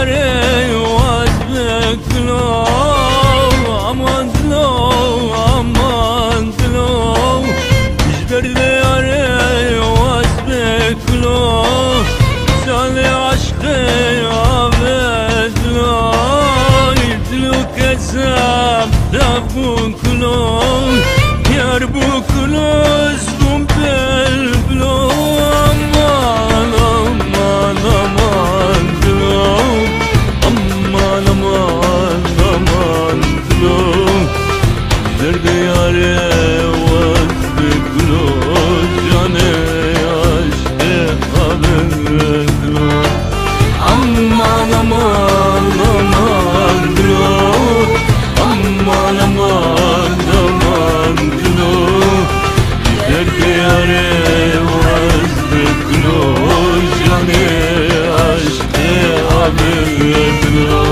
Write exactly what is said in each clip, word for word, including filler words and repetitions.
diyare vaz beklo, aman dilo, aman dilo. İjder diyare vaz beklo, sali aşkı abedlo. Dilo kezab da buklo, yar buklo zbum belblo. Aman aman aman dilo, aman aman aman dilo. İjder diyare vaz beklo, cane aşkı abedlo. Aman aman aman dilo, aman aman aman dilo. İjder diyare vaz beklo, cane aşkı abedlo.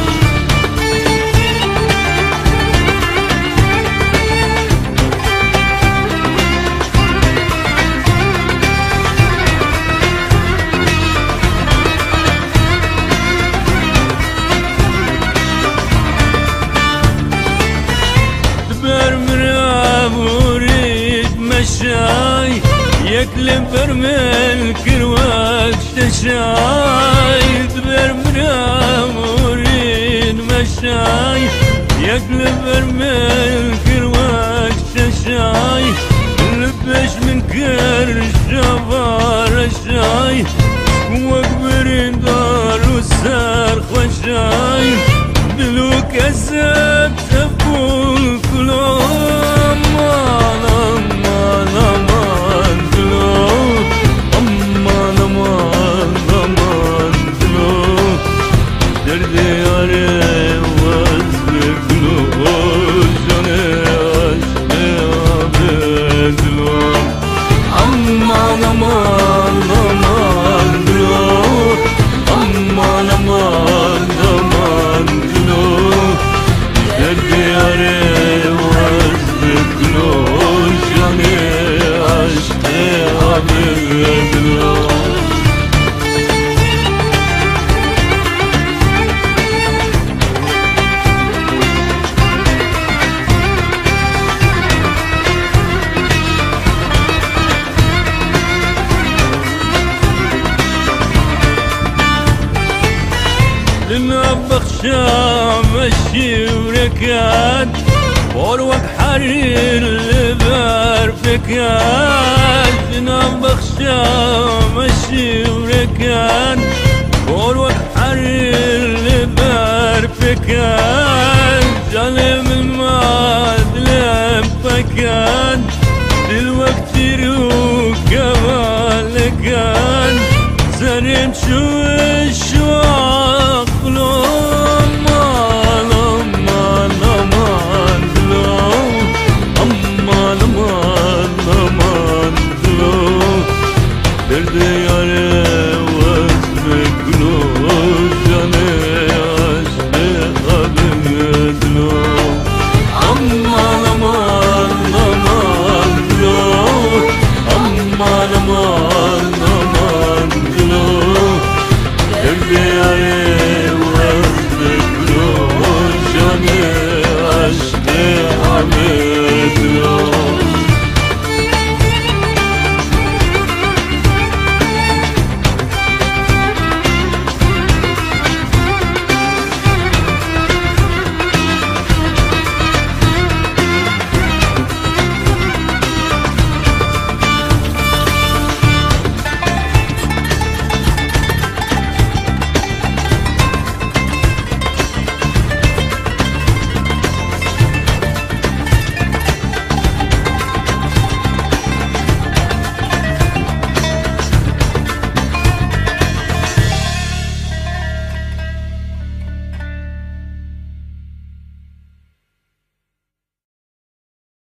شاي يكلم برمل كروات تشاي دبر مرام ورين مشاي يكلم برمل كروات تشاي لبش من كر جبار الشاي وكبرين دار والسار خشاي دلو كذاب تبول كلهم. Aman aman aman dilo, aman aman aman dilo. İjder diyare vaz beklo, cane aşkı abedlo. بخشام الشوركات وروك حرير البار فكات. جناب بخشام الشوركات وروك حرير البار فكات. ظالم الماد لبكات دلوقتي روك بالكات. زرين شوي